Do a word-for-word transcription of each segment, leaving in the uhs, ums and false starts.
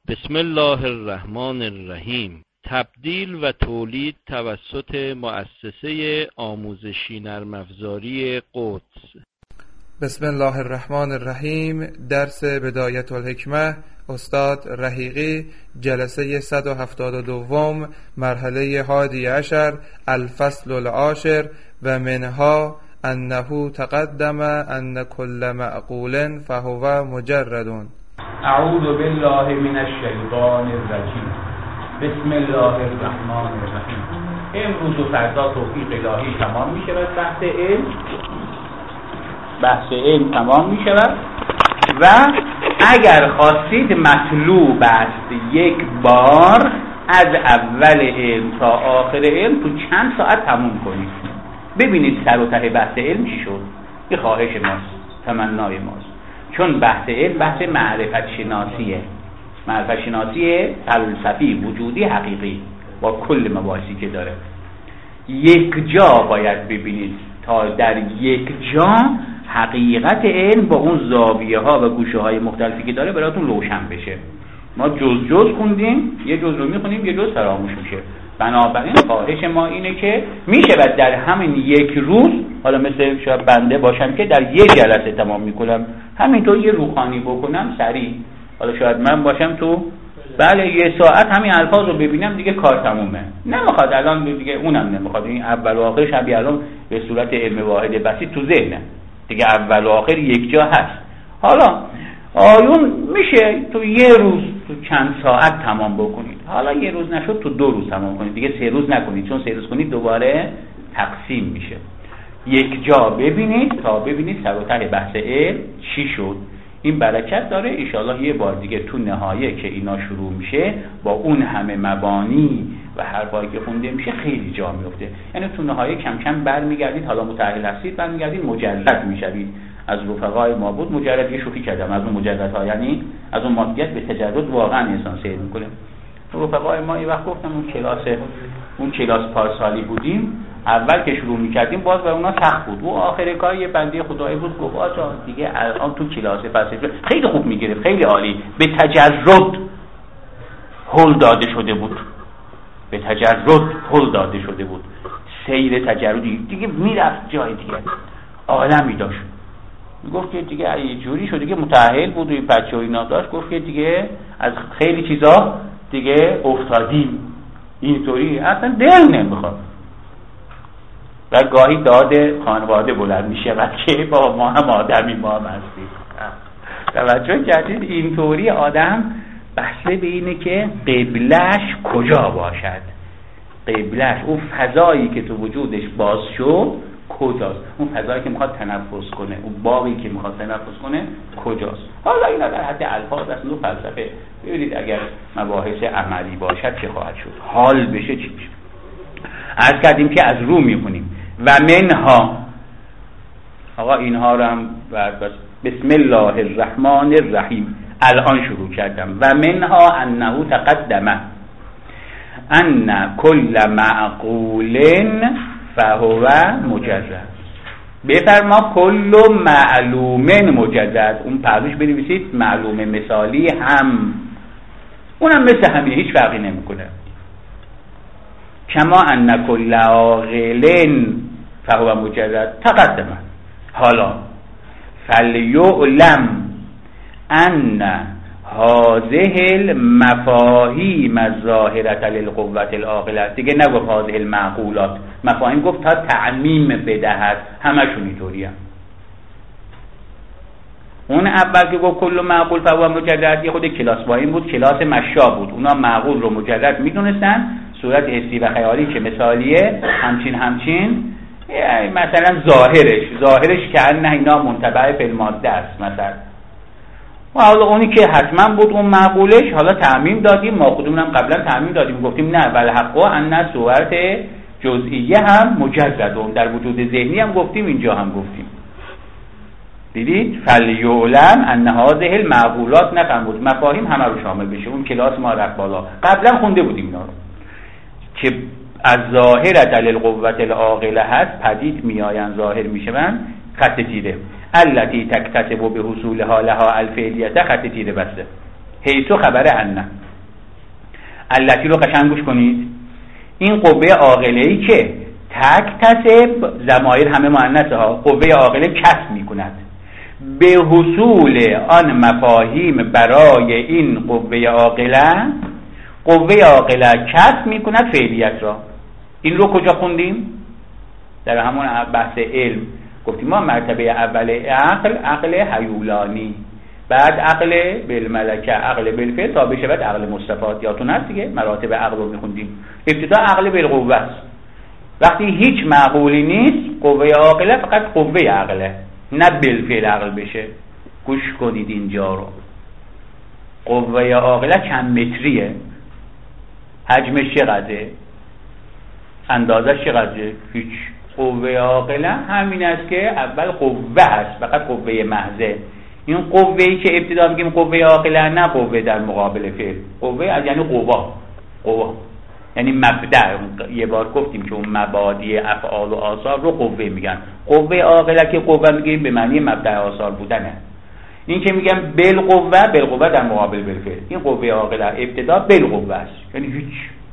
بسم الله الرحمن الرحیم. تبدیل و تولید توسط مؤسسه آموزشی نرم افزاری قدس. بسم الله الرحمن الرحیم. درس بدایت الحکمه، استاد رحیقی، جلسه صد و هفتاد و دو، مرحله حادی عشر، الفصل العاشر. و منها انه تقدم ان کل معقول فهو مجرد. اعوذ بالله من الشیطان الرجیم. بسم الله الرحمن الرحیم. امروز و فردا توفیق الهی تمام می شود. بحث علم بحث علم تمام می شود و اگر خواستید مطلوب است یک بار از اول علم تا آخر علم تو چند ساعت تموم کنید. ببینید سر و ته بحث علم چی شد. این خواهش ماست، تمنای ماست، چون بحث علم بحث معرفت شناسیه، معرفت شناسی فلسفی وجودی حقیقی با کل مباحثی که داره. یک جا باید ببینید تا در یک جا حقیقت علم با اون زاویه ها و گوشه های مختلفی که داره براتون روشن بشه. ما جز جز خوندیم، یه جز رو میخونیم یه جز فراموش میشه. بنابراین خواهش ما اینه که میشه در همین یک روز، حالا مثل شاید بنده باشم که در یک جلسه تمام میکنم، همینطور یه روخانی بکنم سریع، حالا شاید من باشم تو بله یه ساعت همین الفاظ رو ببینم دیگه کار تمومه. نمیخواد الان دیگه، اونم نمیخواد این اول و آخرش هم الان به صورت علم واحد بسیط تو ذهنه دیگه، اول و آخر یک جا هست. حالا آیون میشه تو یه روز تو چند ساعت تمام بکنید. حالا یه روز نشد تو دو روز تمام کنید، دیگه سه روز نکنید، چون سه روز کنید دوباره تقسیم میشه. یک جا ببینید تا ببینید سر و ته بحث علم چی شد. این برکت داره. انشاءالله یه بار دیگه تو نهایه که اینا شروع میشه با اون همه مبانی و حرفایی که خونده میشه خیلی جا میفته. یعنی تو نهایه کم کم برمیگردید، حالا متأهل هستید برمیگردید مجرد میشوید. از رفقای ما بود مجرد، یه شوخی کردم، از اون مجردها یعنی از اون مادیت به تجرد واقعا انسان سیر میکنه. رفقای ما یه وقت گفتم اون کلاس اون کلاس پارسالی بودیم، اول که شروع میکردیم باز برای اونا سخت بود. و آخر کار یه بنده خدایی بود گفت آجا دیگه الان تو کلاس فلسفه خیلی خوب میگرفت، خیلی عالی، به تجرد هل داده شده بود، به تجرد هل داده شده بود، سیر تجردی دیگه میرفت جای دیگه، عالمی داشت. گفت که دیگه یه جوری شده که متأهل بود و این بچه و اینا داشت، گفت که دیگه از خیلی چیزا دیگه افتادیم، اینطوری اصلا دل نمیخواد. و گاهی داد خانواده بلند میشه و که با ما هم آدمی ما هم هستیم. توجه کردید اینطوری آدم بسته به اینه که قبلش کجا باشد، قبلش اون فضایی که تو وجودش باز شد کجاست، اون فضایی که میخواد تنفس کنه، اون باقی که میخواد تنفس کنه کجاست. حالا اینا در حد الفاظ است و فلسفه. ببینید اگر مباحث عملی باشد چه خواهد شد، حال بشه چی بشه. عرض کردیم که از رو میخونیم و منها، آقا اینها رو هم بس بسم الله الرحمن الرحیم الان شروع کردم. و منها انه تقدم ان کل معقول فهو مجرد. بفرما کل معلوم مجرد، اون پهلوش بنویسید معلوم مثالی هم، اونم مثل همینه، هیچ فرقی نمیکنه. کما ان کل عاقل فهو مجرد تقدم. حالا فلیعلم ان هذه المفاهیم الظاهرة للقوة العاقلة، دیگه نگفت هذه المعقولات، مفاهیم گفت تا تعمیم بدهد، همشون اینطوریه. اون اول که گفت کل معقول فهو مجرد یه خود کلاس با این بود، کلاس مشا بود، اونا معقول رو مجرد میدونستن، صورت حسی و خیالی که مثالیه همچین همچین مثلا ظاهرش ظاهرش که نه اینا منطبع فی الماده است مثلا. و حالا اونی که حتما بود اون معقولش، حالا تعمیم دادیم، ما خودمون هم قبلا تعمیم دادیم، گفتیم نه بل حقا ان صورت جزئیه هم مجرد، اون در وجود ذهنی هم گفتیم، اینجا هم گفتیم. دیدید فلیعلم ان هذه المعقولات، نفهمید مفاهیم همه رو شامل بشه. اون کلاس ما رفت بالا، قبلا خونده بودیم اینا رو که از ظاهرة للقوة العاقلة هست، پدید میآیند، ظاهر میشوند، خط تیره التي تکتسب به حصولها لها الفعلیت، خط تیره بسته. حیثو خبر ان. التی رو قشنگ گوش کنید. این قوه عاقله‌ای که تکتسب، ضمایر همه مؤنث ها، قوه عاقله کسب میکند به حصول آن مفاهیم برای این قوه عاقله. قوه عاقله کسب میکند فعلیت را. این رو کجا خوندیم؟ در همون بحث علم گفتیم ما مرتبه اول عقل عقل هیولانی، بعد عقل بالملکه، عقل بالفعل، تا بشه بعد عقل مستفاد. یادتون هست دیگه مراتب عقل رو میخوندیم. ابتدا عقل بالقوه است. وقتی هیچ معقولی نیست قوه عاقله فقط قوه عقله، نه بالفعل عقل بشه. گوش کنید اینجا رو. قوه عاقله چند متریه؟ حجمش چقدره؟ اندازش چقدره؟ هیچ. قوه عاقله همین است که اول قوه هست، فقط قوه محضه. این قوه‌ای که ابتدا میگیم قوه عاقله، نه قوه در مقابل فعل. قوه از یعنی قوا، قوا یعنی مبدأ. یه بار گفتیم که اون مبادی افعال و آثار رو قوه میگن. قوه عاقله که قوه میگیم به معنی مبدأ آثار بودنه. این که میگم بالقوه، بالقوه در مقابل بالفعل. این قوه عاقله ابتدا بالقوه است، یعنی هیچ،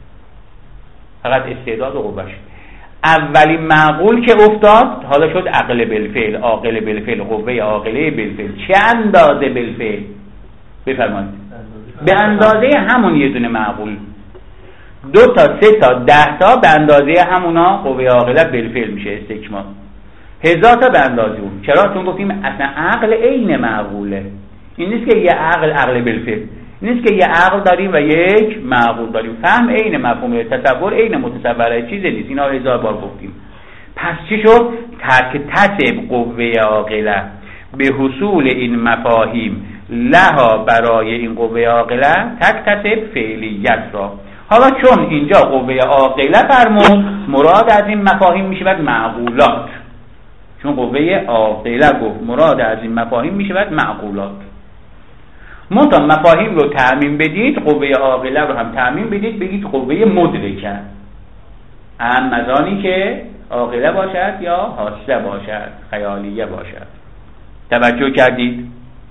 فقط استعداد و قوهش. اولین معقول که افتاد حالا شد عقل بالفعل، عاقل بالفعل، قوه عاقله بالفعل. چه اندازه بالفعل؟ بفرمایید. به اندازه همون یه دونه معقول. دو تا، سه تا، ده تا به اندازه همونا قوه عاقله بالفعل میشه استکمال. هزار تا به اندازه اون. چرا؟ چون گفتیم اصلا عقل عین معقوله. این نیست که یه عقل عقل بالفعل، نیست که یه عقل داریم و یک معقول داریم. فهم عین مفهوم، تصور عین متصوره، چیزی نیست. اینا هزار بار گفتیم. پس چی شد؟ تک تسب قوه عاقله به حصول این مفاهیم لها، برای این قوه عاقله تک تسب فعلیت را. حالا چون اینجا قوه عاقله فرمود، مراد از این مفاهیم میشود معقولات. چون قوه عاقله گفت مراد از این مفاهیم میشود معقولات. منتها مفاهیم رو تعمیم بدید، قوه عاقله رو هم تعمیم بدید، بگید قوه مدرکه، هم مزانی که عاقله باشد یا حاسه باشد، خیالیه باشد. توجه کردید؟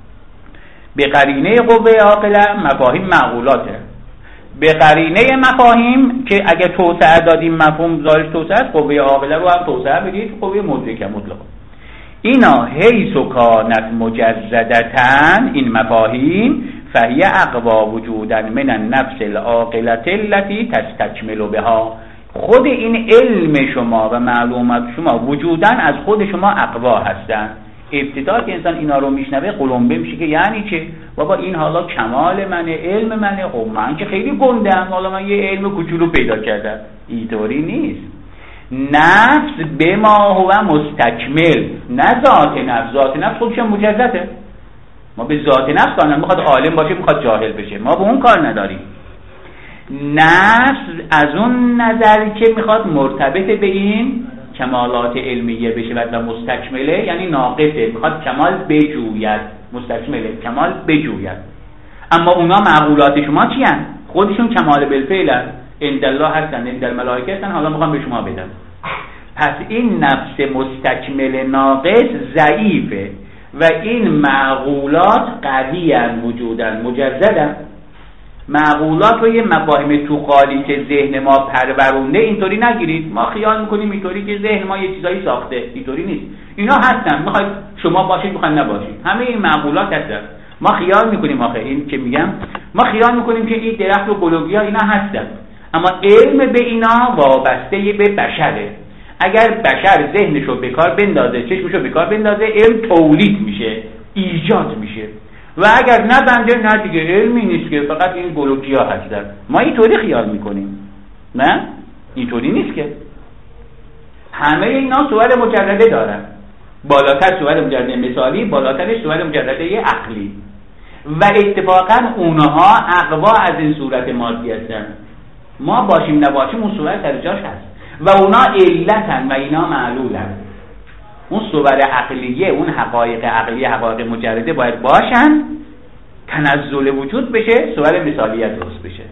به قرینه قوه عاقله مفاهیم معقولاته. به قرینه مفاهیم که اگه توسعه دادیم مفهوم ظاهرش توسعه است، قوه عاقله رو هم توسعه بدید، قوه مدرکه مطلق. اینا حیث و کانت مجزدتن، این مفاهیم فهی اقوا وجودن من النفس العاقلة التي تستکمل بها. خود این علم شما و معلومات شما وجودن از خود شما اقوا هستن. ابتدا که انسان اینا رو میشنوه قلمبه میشه که یعنی چه؟ بابا این حالا کمال منه، علم منه. خب من که خیلی گندم، حالا من یه علم کوچولو پیدا کردم. اینطوری نیست. نفس به ما هو مستکمل، نه ذات نفس. ذات نفس خودش مجزده. ما به ذات نفس کار نداریم. میخواد عالم باشه، میخواد جاهل بشه، ما به اون کار نداریم. نفس از اون نظری که میخواد مرتبط به این کمالات علمیه بشه و مستکمله، یعنی ناقصه، میخواد کمال بجوید. مستکمله کمال بجوید. اما اونا معقولات شما چی هستن؟ خودشون کمال بالفعل هستن، عند الله هستن، عند الملائکه هستن. حالا میخوام به شما بدم. پس این نفس مستکمل ناقص ضعیفه و این معقولات قویان، وجودن، مجزدن. معقولات رو یه مفاهیم تو خالی که ذهن ما پرورونده اینطوری نگیرید. ما خیال میکنیم اینطوری که ذهن ما یه چیزایی ساخته. اینطوری نیست. اینا هستن، میخواید شما باشید، میخواید نباشید، همه این معقولات هستن. ما خیال میکنیم آخه این که میگم، ما خیال میکنیم که این درخت و گلوبیا اینا هستن، اما علم به اینا وابسته به بشره. اگر بشر ذهنشو به کار بندازه، چشمشو به کار بندازه، علم تولید میشه، ایجاد میشه. و اگر نبنده، نه دیگه علمی نیست که فقط این گلوبیا هستن. ما اینطوری خیال میکنیم، نه اینطوری نیست که. همه اینا صور مجرده دارن. بالاتر صور مجرده مثالی، بالاترش صور مجرده عقلی. و اتفاقا اونها اقوا از این صورت مادی هستن. ما باشیم نباشیم اون صورت در جاش هست و اونا علتن و اینا معلولن. اون صور عقلیه، اون حقایق عقلیه، حقایق مجرده باید باشن، تنزل وجود بشه، صور مثالیت درست بشه.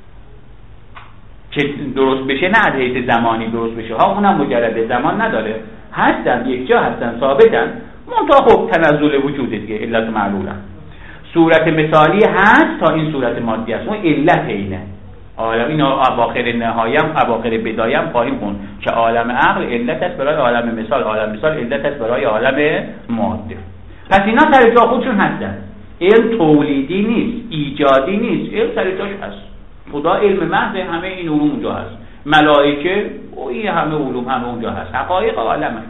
که درست بشه نه از حیث زمانی درست بشه ها، اونم مجرده، زمان نداره، هستن، یک جا هستن، ثابتن، منتها خب تنزل وجود دیگه، علت معلولن. صورت مثالی هست تا این صورت مادی است، اون علت اینه. عالم اینا اواخر نهایم اواخر بدایم خواهیم خوند که عالم عقل علت است برای عالم مثال، عالم مثال علت است برای عالم ماده. پس اینا سر جا خودشون هستن. علم تولیدی نیست، ایجادی نیست، علم سر جاش هست. خدا علم محض، همه این علوم اونجا هست. ملائکه و این همه علوم همه اونجا هست. حقایق عالمه.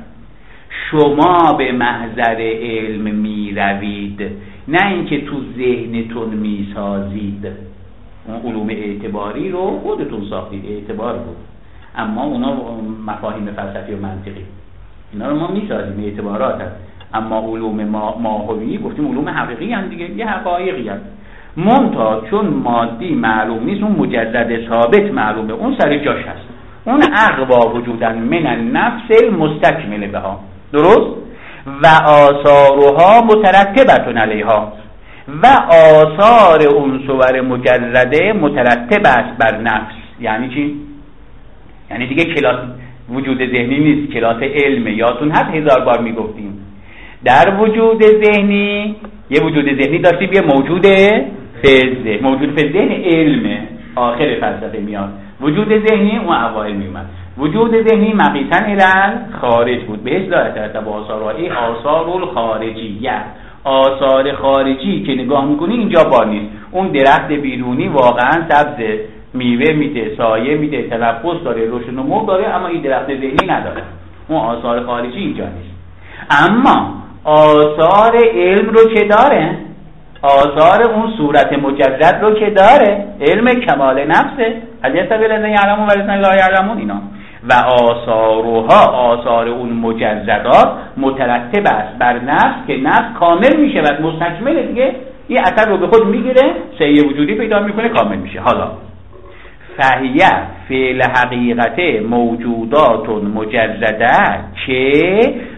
شما به محضر علم می روید، نه اینکه تو ذهنتون می سازید. اون علوم اعتباری رو خودتون ساختید، اعتبار بود، اما اونا مفاهیم فلسفی و منطقی، اینا رو ما می سازیم، اعتبارات هست. اما علوم ما ماهوی گفتیم علوم حقیقی هم دیگه، یه حقایقی هم منتها چون مادی معلوم نیست، اون مجرد ثابت معلومه، اون سر جاش هست. اون اقوا وجودن من النفس المستکمل بها، درست؟ و آثارها مترتبتون علیها، و آثار اون صور مجرده مترتب است بر نفس. یعنی چی؟ یعنی دیگه کلاس وجود ذهنی نیست، کلاس علمه. یادتون هست هزار بار میگفتیم در وجود ذهنی یه وجود ذهنی داشتیم، یه موجود فیزه، موجود فیزه علمه، آخر فلسفه میاد. وجود ذهنی اون اوائل میومد. وجود ذهنی مقیسن الال خارج بود، به اصلاح ترتب آثارهای آثار الخارجیه، آثار خارجی که نگاه میکنی اینجا بار نیست. اون درخت بیرونی واقعا سبزه، میوه میده، سایه میده، تنفس داره، روشن و نمو داره، اما این درخت ذهنی نداره. اون آثار خارجی اینجا نیست. اما آثار علم رو که داره، آثار اون صورت مجرد رو که داره، علم کمال نفسه، حدیث بلنه یعلمون و لسن لا یعلمون اینا، و آثارها آثار اون مجردات مترتب است بر نفس که نفس کامل میشه و مستکمل دیگه، این اثر رو به خود میگیره، سعی وجودی پیدا میکنه، کامل میشه. حالا فهیه فعل حقیقت موجودات مجرده که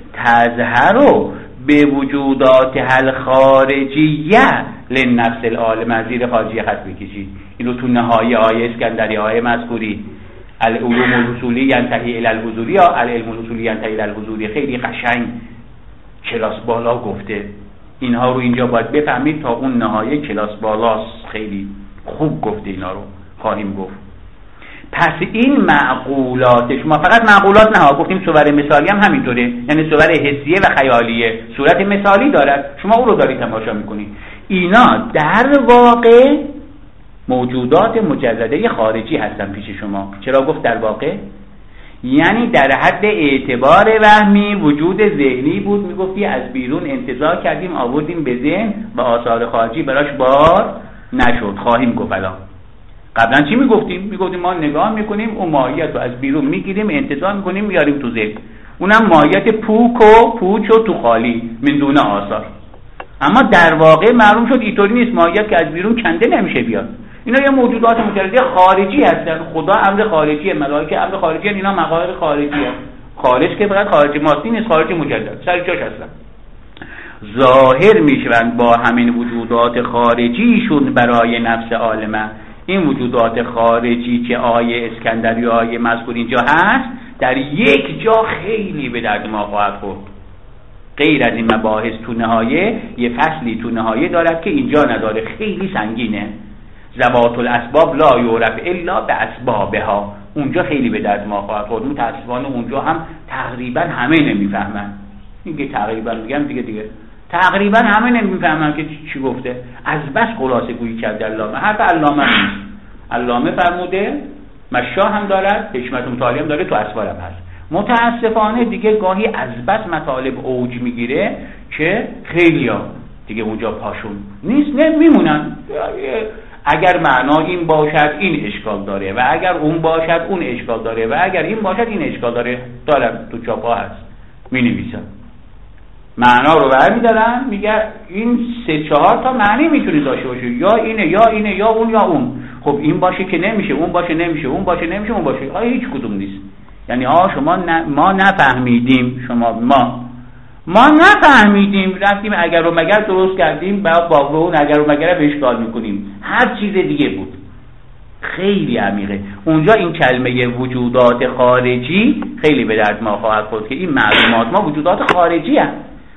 تظهر به وجودات الخارجیه لنفس العالم، زیر خارجیه خط بکشید. اینو تو نهایی آیه اسکندری آیه مذکوری العلوم الاصولی ینتهی الی الحضوری یا العلم الاصولی ینتهی الی الحضوری، خیلی قشنگ کلاس بالا گفته. اینها رو اینجا باید بفهمید تا اون نهایه کلاس بالاست، خیلی خوب گفته، اینا رو خواهیم گفت. پس این معقولاتش، ما فقط معقولات نه، گفتیم صور مثالی هم همینطوره، یعنی صور حسیه و خیالیه، صورت مثالی دارد، شما او رو دارید تماشا میکنید. اینا در واقع موجودات مجرده خارجی هستن پیش شما. چرا گفت در واقع؟ یعنی در حد اعتبار وهمی وجود ذهنی بود، میگفتی از بیرون انتزاع کردیم آوردیم به ذهن و آثار خارجی براش بار نشد. خواهیم گفت الان. قبلا چی میگفتیم؟ میگفتیم ما نگاه میکنیم اون ماهیت رو از بیرون میگیریم، انتزاع میکنیم میاریم تو ذهن، اونم ماهیت پوک و پوچ و تو خالی من دون آثار. اما در واقع معلوم شد اینطوری نیست، ماهیت که از بیرون کنده نمیشه بیاد. اینا یه موجودات مجرده خارجی هستن. خدا امر خارجیه، ملائکه امر خارجی هستن، اینا مقاهر خارجیه. خارج که فقط خارج مادی نیست، خارج مجرد سر جاش هستن. ظاهر میشوند با همین وجودات خارجیشون برای نفس عالمه. این وجودات خارجی که آیه اسکندری و آیه مذکور اینجا هست، در یک جا خیلی به درد ما خواهد خورد. غیر از این مباحث تو نهایه یه فصلی تو نهایه دارد که اینجا نداره، خیلی سنگینه. ذوات الاسباب لا یعرف الا باسبابها، اونجا خیلی به درد ما خواهد خورد. متاسفانه اونجا هم تقریبا همه نمیفهمن. میگه تقریبا، میگم دیگه دیگه تقریبا همه نمیفهمن که چی گفته. از بس خلاصه گویی کرده علامه. حرف علامه نیست. علامه فرموده، مشا هم دارد، حکمت مطالعه هم داره، تو اسوار هم هست. متاسفانه دیگه گاهی از بس مطالب اوج میگیره که خیلیا دیگه اونجا پاشون نیست، نمیمونن. اگر معنا این باشد این اشکال داره، و اگر اون باشد اون اشکال داره، و اگر این باشد این اشکال داره. دارم تو چاپا هست، می نویسم معنا رو برمی‌دارن، میگه این سه چهار تا معنی میتونه داشته باشه، یا اینه یا اینه یا اون یا اون. خب این باشه که نمیشه، اون باشه نمیشه، اون باشه نمیشه، اون باشه. آیا هیچ کدوم نیست؟ یعنی آ شما ن... ما نفهمیدیم، شما ما ما نفهمیدیم، رفتیم اگر و مگر درست کردیم، بعد با اون اگر و مگر رو اشکال میکنیم. هر چیز دیگه بود. خیلی عمیقه. اونجا این کلمه وجودات خارجی خیلی به درد ما خواهد خورد که این معلومات ما وجودات خارجی هست.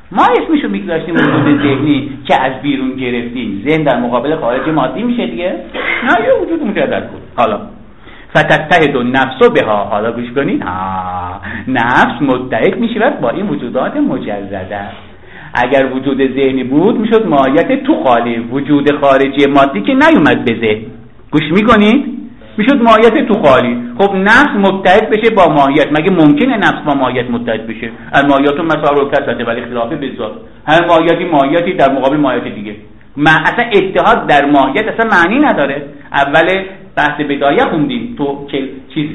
ما اسمشو میگذاشتیم وجود ذهنی که از بیرون گرفتیم. ذهن در مقابل خارج مادی میشه دیگه، نه یه وجود مجرد بود. حالا فتتحد النفس بها، حالا گوش کنید، نفس متحد میشه با این وجودات مجرده. اگر وجود ذهنی بود میشد ماهیت تو خالی، وجود خارجی مادی که نیومد به ذهن. گوش میکنید؟ میشد ماهیت تو خالی. خب نفس متحد بشه با ماهیت، مگه ممکنه نفس با ماهیت متحد بشه؟ الماهیات مسار و کسرته ولی اختلاف بذات، هر ماهیتی ماهیتی در مقابل ماهیت دیگه. ما اصلا اتحاد در ماهیت اصلا معنی نداره. اول بحث بدایه خوندیم تو که چیز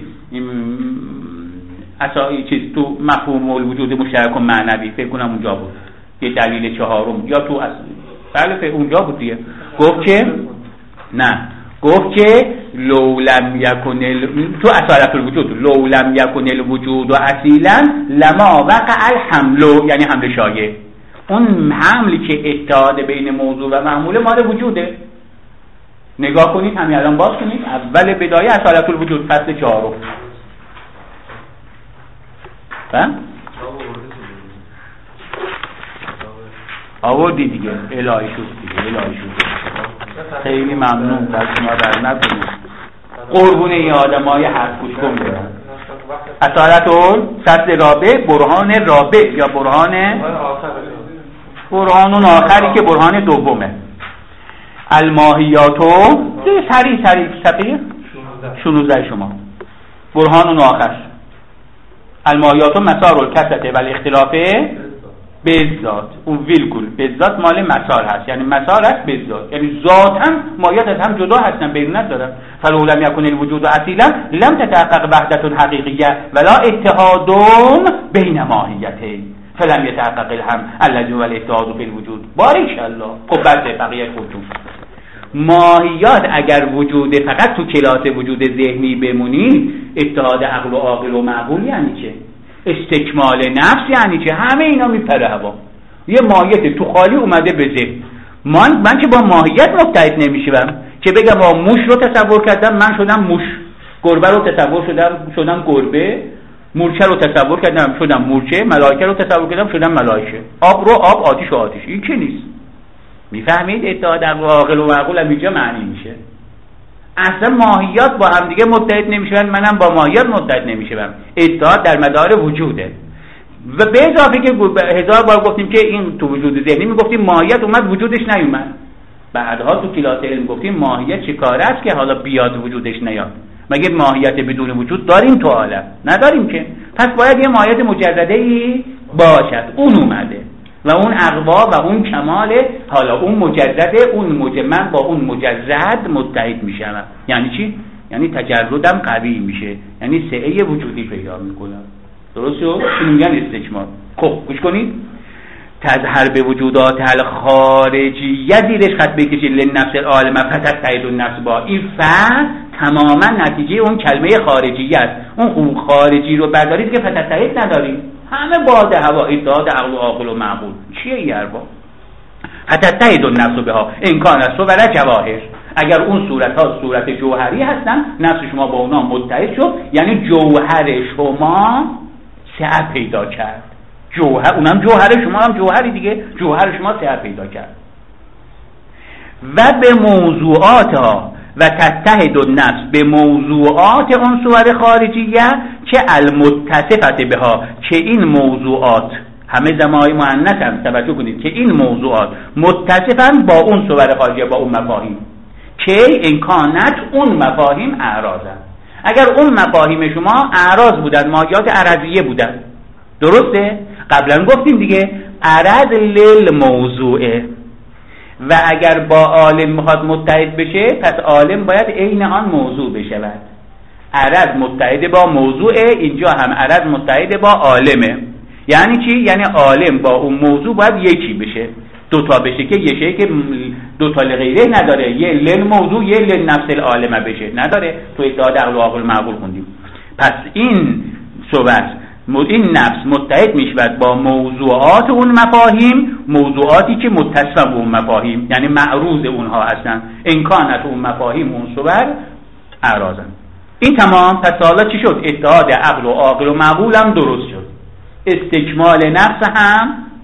اصلا چیز تو مفهوم الوجود مشترک و معنوی، فکر کنم اونجا بود یه دلیل چهارم، یا تو اصل بله اونجا بود دیگه. گفت که نه، گفت که لو لم یکن ال... تو اصالت الوجود لو لم یکن الوجود و اصیلا لما وقع الحمل، یعنی حمل شایع. اون حملی که اتحاد بین موضوع و معمول مال وجوده. نگاه کنید، همین الان باز کنید اول بدایه اصالت الوجود فصل چهارم. فهم؟ آوردی دیگه، الهی شد دیگه، الهی شد. خیلی ممنون، در شما در نکنید. قربون این آدم های حرف گوش کن برن. اصالت اول فصل رابع، برهان رابع یا برهان برهان اون آخری که برهان دومه. الماهیاتو سریع سریع صفحه شانزده شما. برهان اون آخر. الماهیاتو مسار الکسرته ولی اختلافه بذات. اون ویلکول بذات مال مسار هست، یعنی مسار هست بذات، یعنی ذاتاً ماهیت از هم جدا هستن، بیرونت دارن. فلو لم یکن الوجود اصیلا لم تتحقق وحدت حقیقیه ولا اتحاد بین ماهیتین فلم یتحقق الهم الذی هو الاتحاد فی الوجود. بارک الله. خب بعد بقیه خودتون ماهیات اگر وجود فقط تو کلاس وجود ذهنی بمونید، اتحاد عقل و عاقل و معقول یعنی چه؟ استکمال نفس یعنی چه؟ همه اینا میپره هوا. یه ماهیت تو خالی اومده به ذهن. من من که با ماهیت متحد نمیشم که بگم با موش رو تصور کردم من شدم موش، گربه رو تصور شدم شدم گربه، مورچه رو تصور کردم شدم مورچه، ملائکه رو تصور کردم شدم ملائکه، آب رو آب، آتش رو آتش. این که نیست. میفهمید؟ اتحاد عقل و معقول هم اینجا معنی میشه. اصلا ماهیات با هم دیگه متحد نمیشن، منم با ماهیات متحد نمیشم. اتحاد در مدار وجوده. و به اضافه که هزار بار گفتیم که این تو وجود ذهنی میگفتیم ماهیت اومد وجودش نیومد. بعدها تو کلاس علم گفتیم ماهیت چه کاره است که حالا بیاد وجودش نیاد. مگه ماهیت بدون وجود داریم تو عالم؟ نداریم که. پس باید یه ماهیت مجرده‌ای باشد. اون اومده و اون اقوا و اون کماله. حالا اون مجرده، اون مجمع با اون مجرد متحد میشم. یعنی چی؟ یعنی تجردم قوی میشه، یعنی سعه وجودی پیدا میکنم. درست شد؟ چی میگن استکمال. خب گوش کنید. تظهر به وجودات الخارجیه زیرش خط بکشید لنفس العالم فتتحد النفس با. این فعل تماما نتیجه اون کلمه خارجیه است. اون خارجی رو بردارید که فتتحد ندارید، همه باد هوا، اتحاد عقل و عاقل و معقول. چیه این حرفا؟ فتتحد النفس بها ان کان صور جواهر. اگر اون صورت ها صورت جوهری هستن، نفس شما با اونا متحد شد، یعنی جوهر شما سعه پیدا کرد. جوهر اونم جوهر شما هم جوهری دیگه، جوهر شما سعه پیدا کرد. و به موضوعات ها و تتحد النفس به موضوعات اون صور خارجیه که المتصفت بها، که این موضوعات همه جماعی مؤنث هم توجه کنید که این موضوعات متصفن با اون صور خارجیه، با اون مفاهیم که امکانت اون مفاهیم اعراضن. اگر اون مفاهیم شما اعراض بودن، ماهیات عرضیه بودن، درسته؟ قبلا گفتیم دیگه عرض للموضوعه. و اگر با عالم میخواد متحد بشه، پس عالم باید عین آن موضوع بشود. عرض متحد با موضوعه، اینجا هم عرض متحد با عالمه. یعنی چی؟ یعنی عالم با اون موضوع باید یکی بشه، دوتا بشه که یه شی که دوتا لغیره نداره، یه لل موضوع یه لل نفس العالمه بشه، نداره. تو اتحاد عقل و عاقل معقول خوندیم. پس این صورت این نفس متحد میشود با موضوعات اون مفاهیم، موضوعاتی که متصل به اون مفاهیم، یعنی معروض اونها هستن. امکانت اون مفاهیم اون صور اعراضن. این تمام. پس حالا چی شد؟ اتحاد عقل و عاقل و معقول هم درست شد، استکمال نفس هم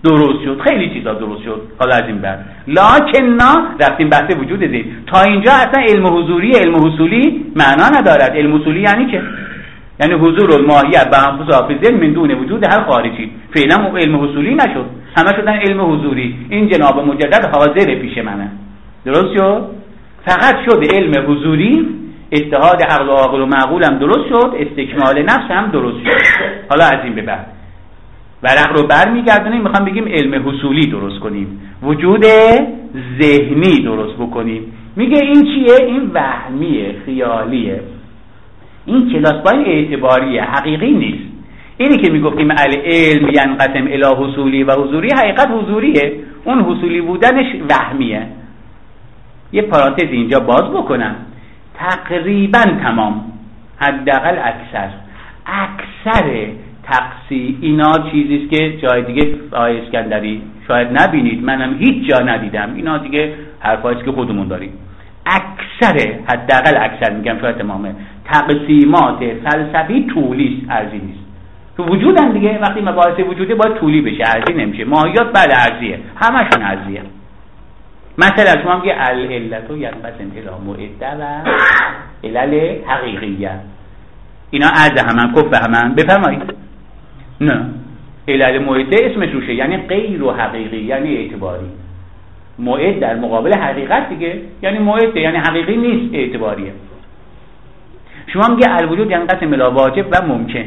درست شد، خیلی چیزا درست شد. حالا از این بعد لکننا رفتیم بحث وجود ذهن. تا اینجا اصلا علم حضوری علم حصولی معنا ندارد. علم حصولی یعنی چه؟ یعنی حضور الماهیت به انفس حافظ من دون وجود هر خارجی. فعلا علم حصولی نشد، همه شدن علم حضوری. این جناب مجدد حاضر پیش منه، درست شد؟ فقط شد علم حضوری، اتحاد عقل و عاقل و معقول هم درست شد، استکمال نفس هم درست شد. حالا از این به بعد ورق رو برمیگردونیم، میخوام بگیم علم حصولی درست کنیم، وجود ذهنی درست بکنیم. میگه این چیه؟ این وهمیه، خیالیه. این کلاس با این اعتباریه، حقیقی نیست. اینی که میگفتیم العلم ینقسم الی حصولی و حضوری، حقیقت حضوریه، اون حصولی بودنش وهمیه. یه پرانتز اینجا باز بکنم، تقریبا تمام، حداقل اکثر اکثر تقصی اینا چیزیست که جای دیگه آقای اسکندری شاید نبینید، منم هیچ جا ندیدم. اینا دیگه حرفاییست که خودمون داریم. اکثر، حداقل اکثر میگم، شاید تمامه، تقسیمات فلسفی طولی است، ارزی نیست. تو وجودن دیگه، وقتی مباحث وجودی باید طولی بشه، ارزی نمیشه. ماهیات بعد ارزیه، همشون ارزیه. مثلا شما میگه العلت ینقسم الی معده و علل حقیقیه، اینا ارز همن، کف همن. بفرمایید. نه، علل معده اسمش روشه، یعنی غیر و حقیقی، یعنی اعتباری. معد در مقابل حقیقت دیگه، یعنی معده یعنی حقیقی نیست، اعتباریه. شما میگه الوجود ینقسم الی واجب و ممکن،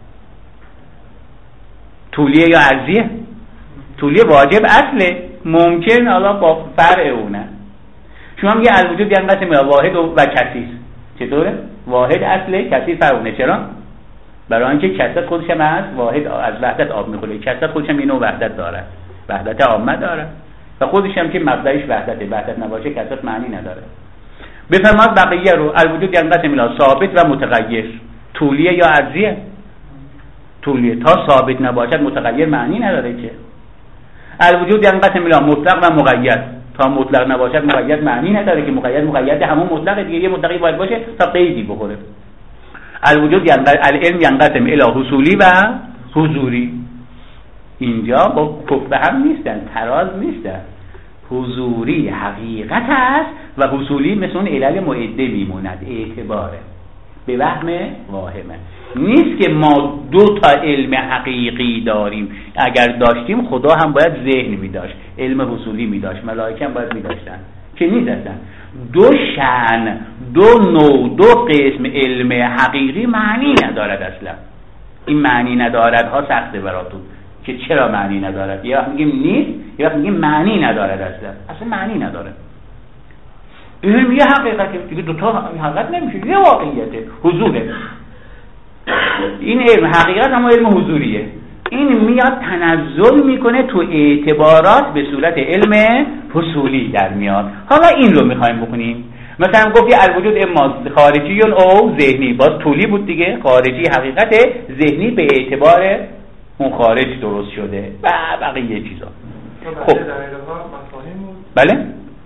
طولیه یا ارزیه؟ طولیه واجب اصله، ممکن حالا با فرع اونه. شما میگه الوجود ینقسم الی واحد و کثیر، چطوره؟ واحد اصله، کثیر فرع اونه. چرا؟ برای اینکه کثرت خودش هم از واحد از وحدت آب میخوره، کثرت خودش هم اینو وحدت داره، وحدت عامه داره و خودش هم که مبدأش وحدته، وحدت نباشه کثرت معنی نداره. بفرمایید بقیه رو، الوجود ینقسم الی ثابت و متغیر، طولیه یا ارزیه؟ طولیه. تا ثابت نباشد متغیر معنی نداره که. الوجود ینقسم الی مطلق و مقید، تا مطلق نباشد مقید معنی نداره که. مقید مقید همون مطلق دیگه، یه مطلقی باید باشه تا قیدی بخوره. الوجود ینقسم، العلم ینقسم الی حصولی و حضوری. اینجا با کفه هم نیستن، تراز نیستن. حضوری حقیقت است و حصولی مثل اون علل معده میموند، اعتباره، به وهم واهمه. نیست که ما دو تا علم حقیقی داریم، اگر داشتیم خدا هم باید ذهن می داشت، علم حصولی می داشت، ملائکه هم باید می داشتن، که نیست اصلا. دو شأن، دو نوع، دو قسم علم حقیقی معنی ندارد اصلا. این معنی ندارد ها سخته براتون که چرا معنی ندارد. یا میگیم نیست، یا میگیم معنی ندارد اصلا، اصلا معنی نداره. علم یه حقیقته دیگه، دوتا حقیقت نمیشه، یه واقعیته، حضوره. این علم حقیقت هم علم حضوریه. این میاد تنزل میکنه تو اعتبارات به صورت علم حصولی در میاد. حالا این رو میخوایم بکنیم. مثلا گفتی الوجود اما خارجی او ذهنی، باز طولی بود دیگه، خارجی حقیقت، ذهنی به اعتبار اون خارج درست شده و بقیه چیزا. خب بله،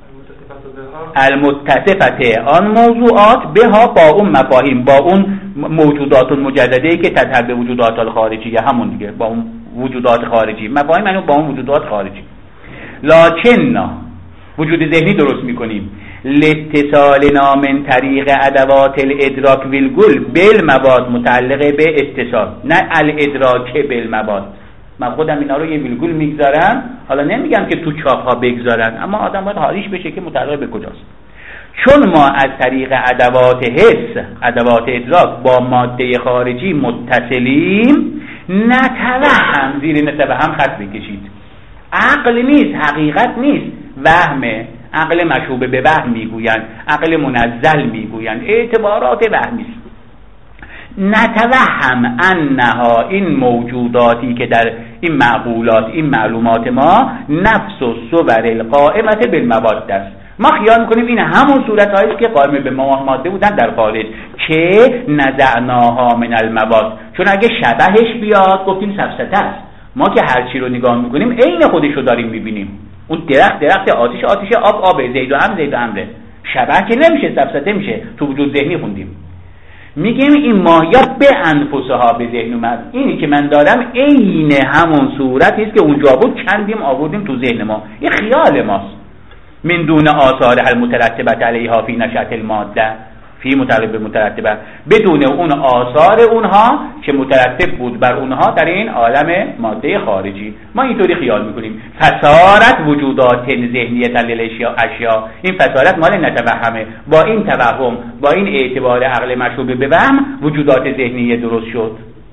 المتصفه آن موضوعات بها با اون مفاهیم، با اون موجودات مجدده که تذهب به وجودات الخارجیه، همون دیگه، با اون وجودات خارجی، مفاهیم یعنی با اون وجودات خارجی. لکننا وجود ذهنی درست میکنیم، لاتصالنا من طریق ادوات الادراک والگل بالمباد، متعلقه به اتصال، نه الادراک بالمباد. من خودم اینا رو یه ویلگول میگذارم، حالا نمیگم که تو چاپ ها بگذارن، اما آدم باید حالیش بشه که متعلق به کجاست. چون ما از طریق ادوات حس، ادوات ادراک با ماده خارجی متصلیم، نتوهم، زیر نتوهم خط بکشید، عقل نیست، حقیقت نیست، وهمه. عقل مشوب به وهم میگویند، عقل منزل میگویند، اعتبارات وهمی است. نتوهم انها، این موجوداتی که در این معقولات، این معلومات ما، نفس و صور القائمت بالمواد است. ما خیال میکنیم این همون صورتهایی که قائم به ماده بودن در خارج، که نزعناها من المواد. چون اگه شبهش بیاد گفتیم سفسطه است. ما که هر چی رو نگاه میکنیم عین خودش رو داریم میبینیم. اون درخت درخت، آتش آتش، آب آب، زید و هم زید و همره. شبه که نمیشه، سفسطه میشه. تو وجود ذهنی خوندیم میگیم این ماهیت به انفسها به ذهن اومد. اینی که من دارم عین همون صورتی است که اونجا بود، کندیم آوردیم تو ذهن ما. این خیال ماست. من دون آثار المترتبه علیها فی نشأة الماده، فی مترتب مترتبه، بدون اون آثار اونها که مترتب بود بر اونها در این عالم ماده خارجی. ما اینطوری خیال میکنیم فسارت وجودات ذهنیت للاشیاء اشیاء. این فسارت مال نتوهمه. با این توهم، با این اعتبار عقل مشوب به وهم، وجودات ذهنیه درست شد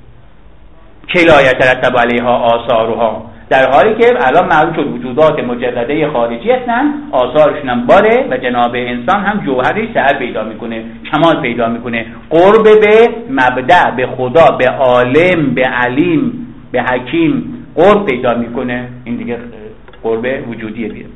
که لا یترتب علیها آثارها، در حالی که الان معلوم شد وجودات مجرده خارجی هستن، آثارشون هم باره و جناب انسان هم جوهرش سعر پیدا میکنه، کمال پیدا میکنه، قرب به مبدأ، به خدا، به عالم، به علیم، به حکیم قرب پیدا میکنه. این دیگه قرب وجودیه دیگه.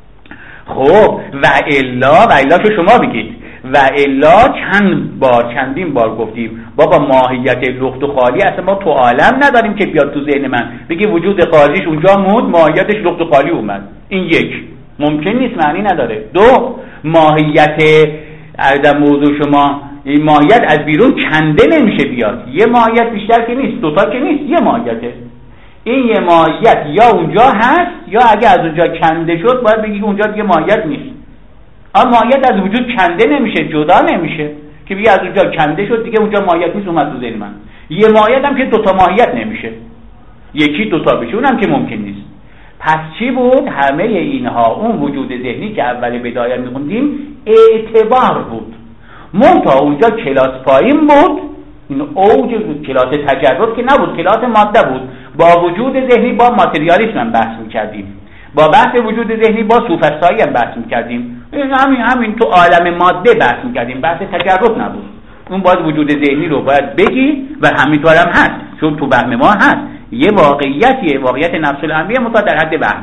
خب و الا، و الا شو شما بگید، و الا چند بار چندین بار گفتیم بابا ماهیت لخت و خالی اصلا ما تو عالم نداریم که بیاد تو ذهن من بگی وجود خارجیش اونجا مود، ماهیتش لخت و خالی اومد. این یک ممکن نیست، معنی نداره. دو، ماهیت ارزم موضوع شما، این ماهیت از بیرون کنده نمیشه بیاد. یه ماهیت بیشتر که نیست، دوتا که نیست، یه ماهیته. این یه ماهیت یا اونجا هست یا اگه از اونجا کنده شد باید بگی اونجا دیگه ماهیت نیست. اما ماهیت از وجود کنده نمیشه، جدا نمیشه که بگی از اونجا کنده شد دیگه اونجا ماهیت نیست اومد تو ذهن من. یه ماهیت هم که دوتا ماهیت نمیشه، یکی دوتا بشه، اونم که ممکن نیست. پس چی بود؟ همه اینها اون وجود ذهنی که اول بدایت میخوندیم اعتبار بود. منتها اونجا کلاس پایین بود، این اوج کلاس تجرد که نبود، کلاس ماده بود. با وجود ذهنی با ماتریالیسم هم بحث میکردیم، با بحث وجود ذهنی با سوفسطایی هم بحث میکردیم، همین همین تو عالم ماده بحث میکردیم، بحث تجرد نبود. اون باید وجود ذهنی رو باید بگی و همینطور هم هست، چون تو وهم ما هست یه واقعیتیه، واقعیت نفس الامریه مطابق در حد وهم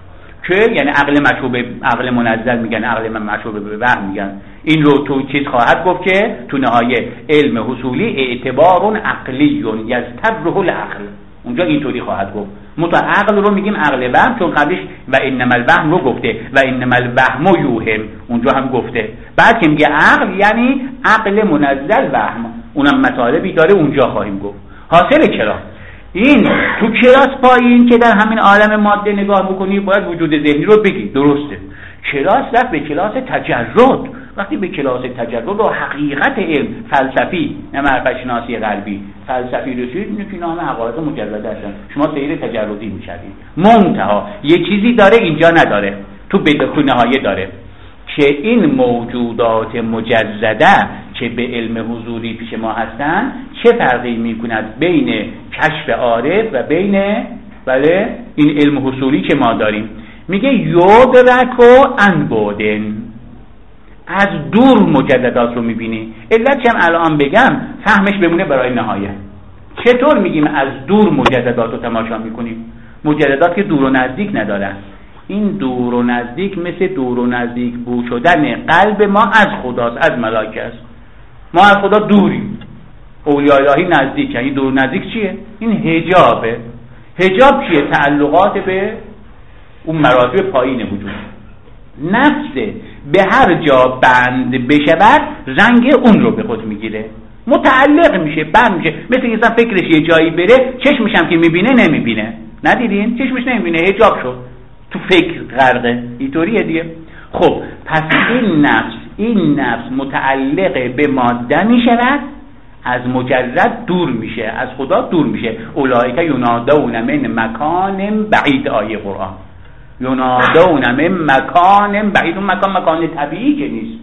که یعنی عقل مشوب، عقل منزل میگن، عقل من مشوب به وهم میگن. این رو تو چیز خواهد گفت که تو نهایه علم حصولی اعتبار عقلی یستبره العقل، اونجا اینطوری خواهد گفت. متو عقل رو میگیم عقل وهم، چون قبلش و انما الوهم رو گفته و انما الوهم یوهم، اونجا هم گفته. بعد که میگه عقل یعنی عقل منزل وهم، اونم مطالبی داره اونجا خواهیم گفت. حاصل کلاس این تو کلاس پایین که در همین عالم ماده نگاه بکنی باید وجود ذهنی رو بگی، درسته. کلاس رفت به کلاس تجرد. وقتی به کلاس تجرد و حقیقت علم فلسفی، نه معرفت شناسی قلبی، فلسفی رسید، اینه که نام حقایق مجرده هستن، شما سیر تجردی میشدید. منتها یه چیزی داره اینجا نداره، تو بدو نهایه داره که این موجودات مجرده که به علم حضوری پیش ما هستن چه فرقی میکند بین کشف عارف و بین بله این علم حصولی که ما داریم. میگه یدرک و انبودن، از دور مجددات رو میبینی. علت که هم الان بگم فهمش بمونه برای نهایه. چطور میگیم از دور مجددات رو تماشا میکنیم؟ مجددات که دور و نزدیک ندارن. این دور و نزدیک مثل دور و نزدیک بود شدن قلب ما از خداست، از ملائکه است. ما از خدا دوریم، اولیاء الهی نزدیک. این دور و نزدیک چیه؟ این حجابه. حجاب چیه؟ تعلقات به اون مراتب پایین وجود. نفسه به هر جا بند بشود رنگ اون رو به خود میگیره، متعلق میشه، بند میشه. مثل اینکه فکرش یه جایی بره، چشمش هم که میبینه نمیبینه. ندیدین؟ چشمش نمیبینه، حجاب شد، تو فکر غرقه. اینطوریه دیگه. خب پس این نفس این نفس متعلق به ماده میشود، از مجرد دور میشه، از خدا دور میشه. اولئک ینادون من مکان بعید، آیه قرآن. ینادون من مکان بعید، اون مکان مکان طبیعی که نیست.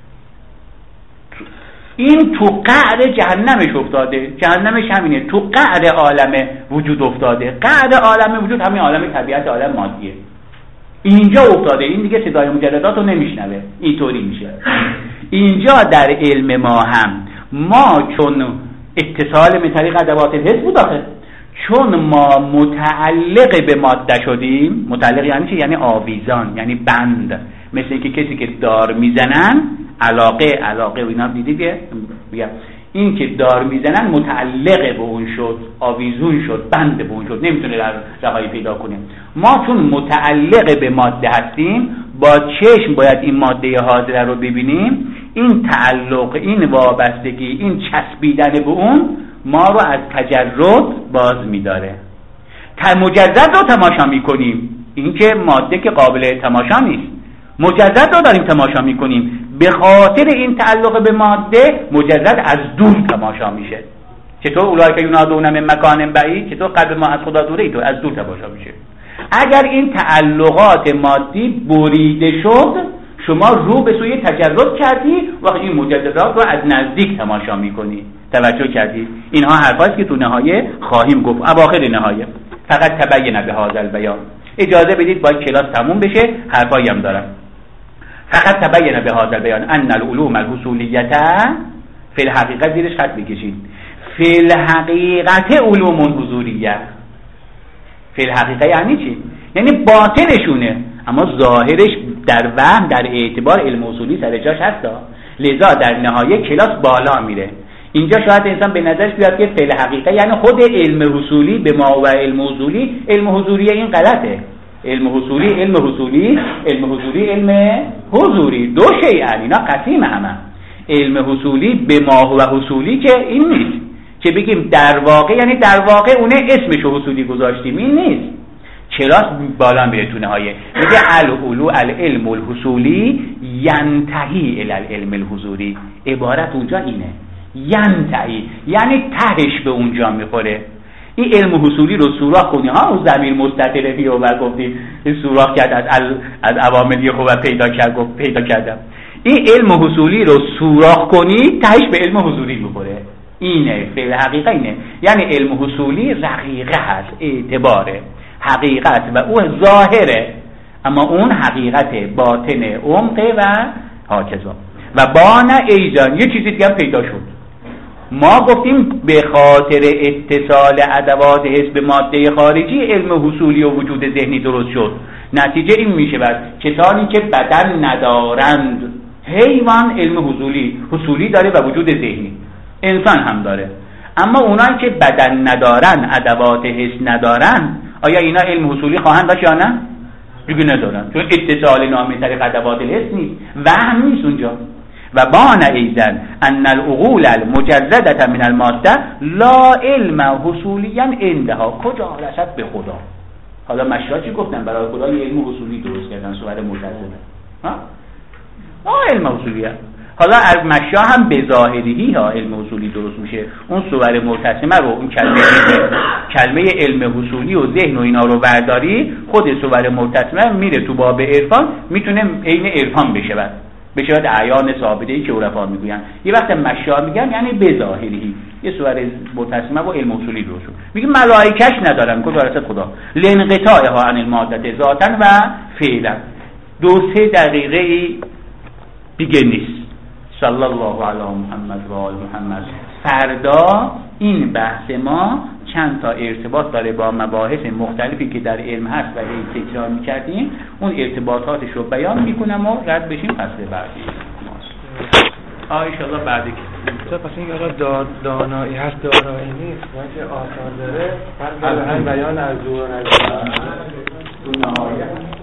این تو قعر جهنمش افتاده، جهنمش همینه، تو قعر عالم وجود افتاده. قعر عالم وجود همین عالم طبیعت، عالم مادیه. اینجا افتاده، این دیگه صدای مجردات رو نمیشنوه، اینطوری میشه. اینجا در علم ما هم ما چون اتصال من طریق ادوات الحس بود آخه، چون ما متعلق به ماده شدیم. متعلق یعنی چی؟ یعنی آویزان، یعنی بند. مثل اینکه کسی که دار میزنن، علاقه علاقه و اینا دیدی که این که دار میزنن متعلق به اون شد، آویزون شد، بند به اون شد، نمیتونه رهایی پیدا کنه. ما چون متعلق به ماده هستیم، با چشم باید این ماده حاضره رو ببینیم. این تعلق، این وابستگی، این چسبیدن به اون ما رو از تجرد باز می‌داره. مجرد رو تماشا می‌کنیم، این که ماده که قابل تماشا نیست، مجرد رو داریم تماشا می‌کنیم. به خاطر این تعلق به ماده مجرد از دور تماشا میشه. چطور اولئک ینادون من مکان بعید، چطور قلب ما از خدا دوره، تو از دور تماشا میشه. اگر این تعلقات مادی بریده شد، شما رو به سوی تجرد کردی، وقتی این مجردات رو از نزدیک تماشا میکنی. توجه کردید؟ اینها حرفاست که تو نهایه خواهیم گفت، اواخر نهایه. فقط تبین به هذا البیان. اجازه بدید باید کلاس تموم بشه، حرفایی هم دارم. فقط تبین به هذا البیان ان العلوم الحصولیه فی الحقیقت، زیرش خط بکشید، فی الحقیقت علوم حضوریه. فی الحقیقت یعنی چی؟ یعنی باطنشونه، اما ظاهرش در وهم در اعتبار علم اصولی سر جاش هستا. لذا در نهایه کلاس بالا میره. اینجا شاید انسان به نظرش بیاد که فعل حقیقه یعنی خود علم حصولی به ما و علم حصولی. علم حضوری این غلطه. علم حصولی علم حصولی علم حضوری علم حضوری دو شیئن، اینا قسیم همه. علم حصولی به ما و حصولی که این نیست که بگیم در واقع، یعنی در واقع اونه اسمش حصولی گذاشتیم، این نیست. کلاس بالا میره تو نهایه میگه العلو العلم الحصولی ینتهی الی العلم الحضوری. عبارت اونجا اینه، ینتهی یعنی تهش به اونجا میخوره. این علم حصولی رو سوراخ کنی، ها اون ضمیر مستتر فی و گفتی این سوراخ کرد از از عواملی خوب پیدا کرد، گفت پیدا کردم. این علم حصولی رو سوراخ کنی تهش به علم حضوری میخوره. اینه فعل حقیقه، اینه یعنی علم حصولی رقیقه هست، اعتباره حقیقت و او ظاهره، اما اون حقیقت باطن عمقه و هاکذا. و بان ایجان یه چیزی دیگه پیدا شد. ما گفتیم به خاطر اتصال ادوات حس به ماده خارجی علم حصولی و وجود ذهنی درست شد. نتیجه این میشه بعد کسانی که بدن ندارند، حیوان علم حصولی حصولی داره و وجود ذهنی، انسان هم داره. اما اونایی که بدن ندارن، ادوات حس ندارن، آیا اینا علم حصولی خواهند داشت یا نه؟ دیگه ندارن، چون اتصال نامی طریق ادوات الحس نیست، وهم نیست اونجا. و بان ایزن ان العقول المجردة من الماده لا علم حصولیا عندها. کجا رسد به خدا؟ حالا مشایخ چی گفتن؟ برای خدا یه علم حصولی درست کردن، صور معتزله ها آه علم حصولیه. حالا از مشا هم به ظاهری ها علم حصولی درست میشه. اون صور معتصمه رو، اون کلمه کلمه علم حصولی و ذهن و اینا رو برداری، خود صور معتصمه میره تو باب عرفان، میتونه عین عرفان بشه، بعد بشه بعد اعیان ثابته‌ای که عرفا میگوین. یه وقت مشا میگن یعنی به ظاهری، یه صور معتصمه و علم حصولی درست شد. میگه ملائکه‌اش ندارن، کجا رسد خدا؟ لانقطاعها عن الماده ذاتاً و فعلا. دو سه دقیقه دیگه نیست. صلی الله علی محمد و آل محمد. فردا این بحث ما چند تا ارتباط داره با مباحث مختلفی که در علم هست و هی تکرار می‌کردیم. اون ارتباطاتش رو بیان میکنم و رد بشیم فصل بعدی. آه ان شاءالله بعدی که پس این آقا دانایی هست دانایی نیست، که آثار داره، هر بیان از دور از تو نهایت